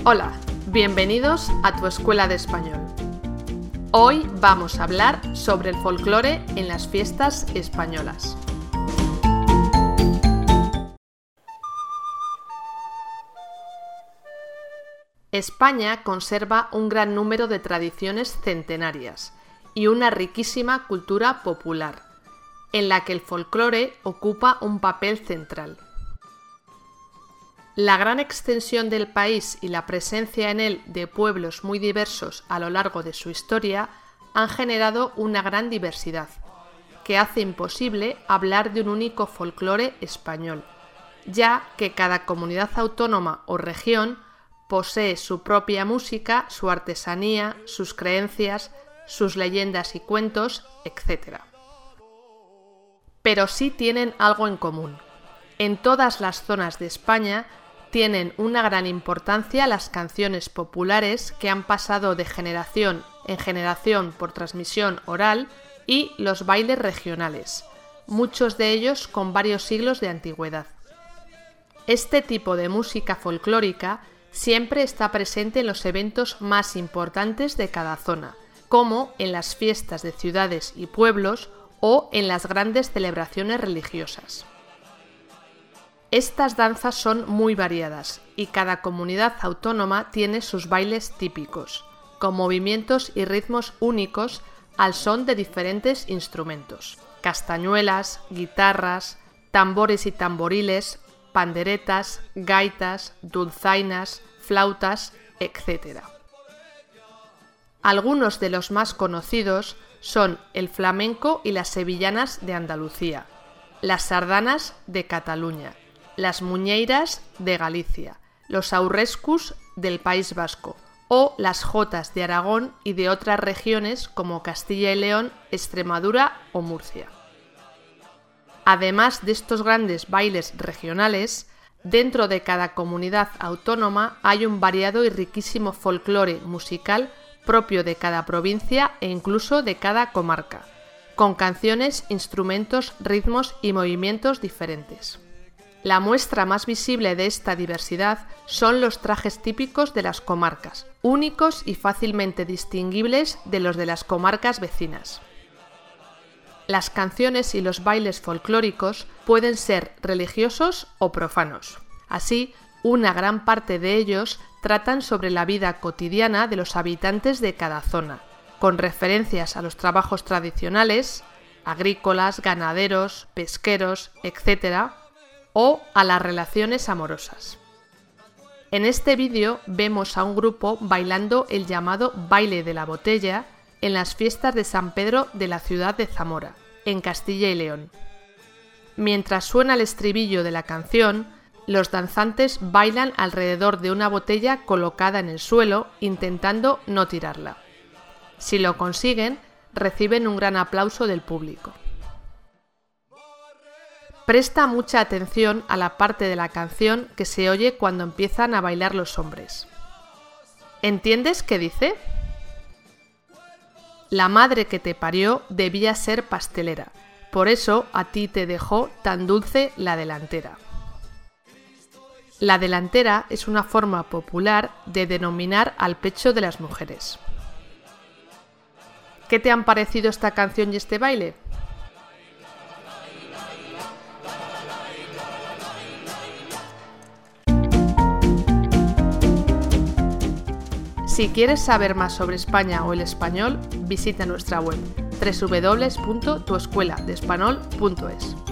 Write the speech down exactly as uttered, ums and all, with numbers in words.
Hola, bienvenidos a tu escuela de español. Hoy vamos a hablar sobre el folclore en las fiestas españolas. España conserva un gran número de tradiciones centenarias y una riquísima cultura popular, en la que el folclore ocupa un papel central. La gran extensión del país y la presencia en él de pueblos muy diversos a lo largo de su historia han generado una gran diversidad, que hace imposible hablar de un único folclore español, ya que cada comunidad autónoma o región posee su propia música, su artesanía, sus creencias, sus leyendas y cuentos, etcétera. Pero sí tienen algo en común. En todas las zonas de España tienen una gran importancia las canciones populares que han pasado de generación en generación por transmisión oral y los bailes regionales, muchos de ellos con varios siglos de antigüedad. Este tipo de música folclórica siempre está presente en los eventos más importantes de cada zona, como en las fiestas de ciudades y pueblos o en las grandes celebraciones religiosas. Estas danzas son muy variadas y cada comunidad autónoma tiene sus bailes típicos, con movimientos y ritmos únicos al son de diferentes instrumentos: castañuelas, guitarras, tambores y tamboriles, panderetas, gaitas, dulzainas, flautas, etcétera. Algunos de los más conocidos son el flamenco y las sevillanas de Andalucía, las sardanas de Cataluña, las muñeiras de Galicia, los aurrescus del País Vasco o las jotas de Aragón y de otras regiones como Castilla y León, Extremadura o Murcia. Además de estos grandes bailes regionales, dentro de cada comunidad autónoma hay un variado y riquísimo folclore musical propio de cada provincia e incluso de cada comarca, con canciones, instrumentos, ritmos y movimientos diferentes. La muestra más visible de esta diversidad son los trajes típicos de las comarcas, únicos y fácilmente distinguibles de los de las comarcas vecinas. Las canciones y los bailes folclóricos pueden ser religiosos o profanos. Así, una gran parte de ellos tratan sobre la vida cotidiana de los habitantes de cada zona, con referencias a los trabajos tradicionales, agrícolas, ganaderos, pesqueros, etcétera, o a las relaciones amorosas. En este vídeo vemos a un grupo bailando el llamado baile de la botella en las fiestas de San Pedro de la ciudad de Zamora, en Castilla y León. Mientras suena el estribillo de la canción, los danzantes bailan alrededor de una botella colocada en el suelo, intentando no tirarla. Si lo consiguen, reciben un gran aplauso del público. Presta mucha atención a la parte de la canción que se oye cuando empiezan a bailar los hombres. ¿Entiendes qué dice? La madre que te parió debía ser pastelera, por eso a ti te dejó tan dulce la delantera. La delantera es una forma popular de denominar al pecho de las mujeres. ¿Qué te han parecido esta canción y este baile? Si quieres saber más sobre España o el español, visita nuestra web doble u doble u doble u punto tu escuela de español punto es.